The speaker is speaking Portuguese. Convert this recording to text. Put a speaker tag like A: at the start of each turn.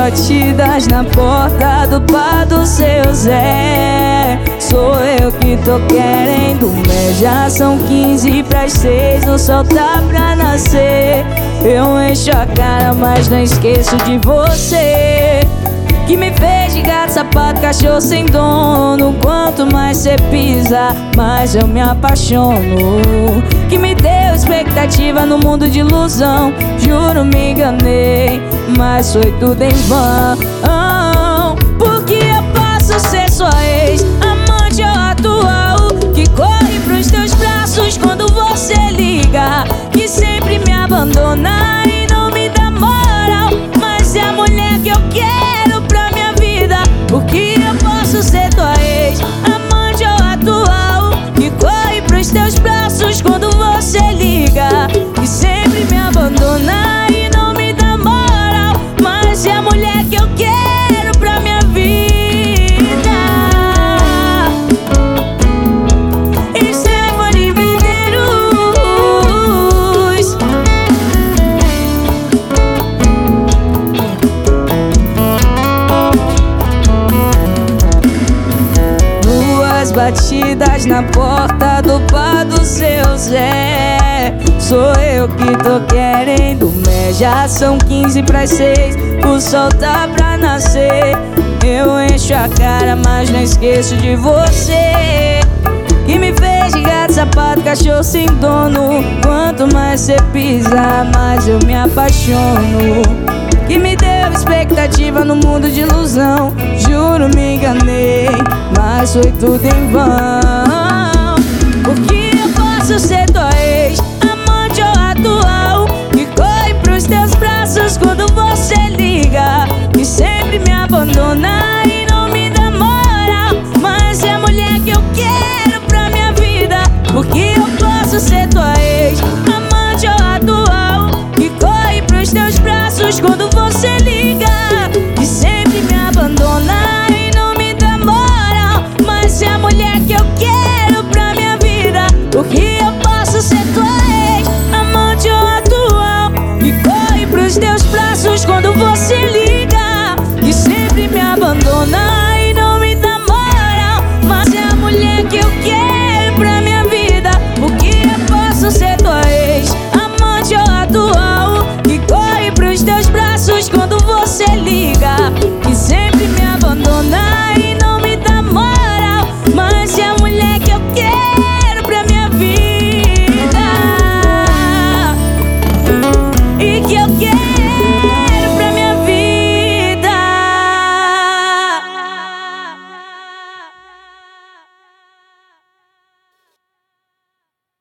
A: batidas na porta do bar do seu Zé. Sou eu que tô querendo, mas já são 15 pras 6, o sol tá pra nascer. Eu encho a cara, mas não esqueço de você, que me fez de gato, sapato, cachorro sem dono. Quanto mais cê pisa, mais eu me apaixono. Que me deu expectativa no mundo de ilusão. Juro, me enganei, mas foi tudo em vão. Porque eu posso ser sua ex, amante ou atual, que corre pros teus braços quando você liga, que sempre me abandona e não me dá moral. Mas é a mulher que eu quero pra minha vida. Porque eu posso ser tua ex, amante ou atual, que corre pros teus braços quando você liga, que sempre me abandona e não me dá moral. Mas é a mulher que eu quero pra minha vida. Stephanie Medeiros. Duas batidas na porta do bar do seu Zé. Sou eu que tô querendo, mas já são 15 pras 6, o sol tá pra nascer. Eu encho a cara, mas não esqueço de você, que me fez de gato, sapato, cachorro sem dono. Quanto mais cê pisa, mais eu me apaixono. Que me deu expectativa no mundo de ilusão. Juro, me enganei, mas foi tudo em vão.